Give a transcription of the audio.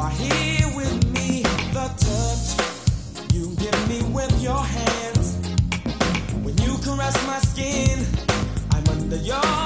are here with me. The touch you give me with your hands. When you caress my skin, I'm under your